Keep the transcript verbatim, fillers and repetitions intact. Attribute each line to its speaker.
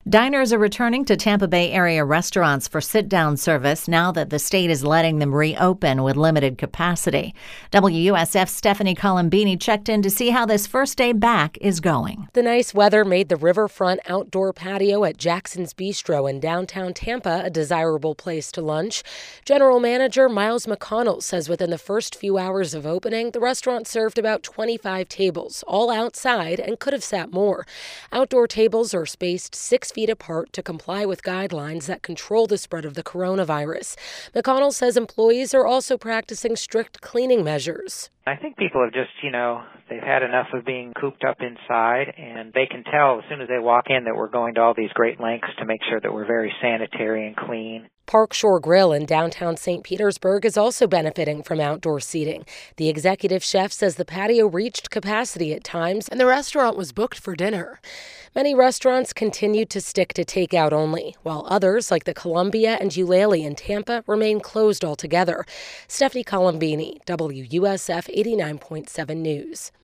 Speaker 1: Diners are returning to Tampa Bay area restaurants for sit-down service now that the state is letting them reopen with limited capacity. W U S F's Stephanie Colombini checked in to see how this first day back is going.
Speaker 2: The nice weather made the riverfront outdoor patio at Jackson's Bistro in downtown Tampa a desirable place to lunch. General Manager Miles McConnell says within the first few hours of opening, the restaurant served about twenty-five tables, all outside, and could have sat more. Outdoor tables are spaced six feet apart to comply with guidelines that control the spread of the coronavirus. McConnell says employees are also practicing strict cleaning measures.
Speaker 3: I think people have just, you know, they've had enough of being cooped up inside, and they can tell as soon as they walk in that we're going to all these great lengths to make sure that we're very sanitary and clean.
Speaker 2: Park Shore Grill in downtown Saint Petersburg is also benefiting from outdoor seating. The executive chef says the patio reached capacity at times and the restaurant was booked for dinner. Many restaurants continued to stick to takeout only, while others, like the Columbia and Eulalie in Tampa, remain closed altogether. Stephanie Colombini, W U S F eighty-nine point seven News.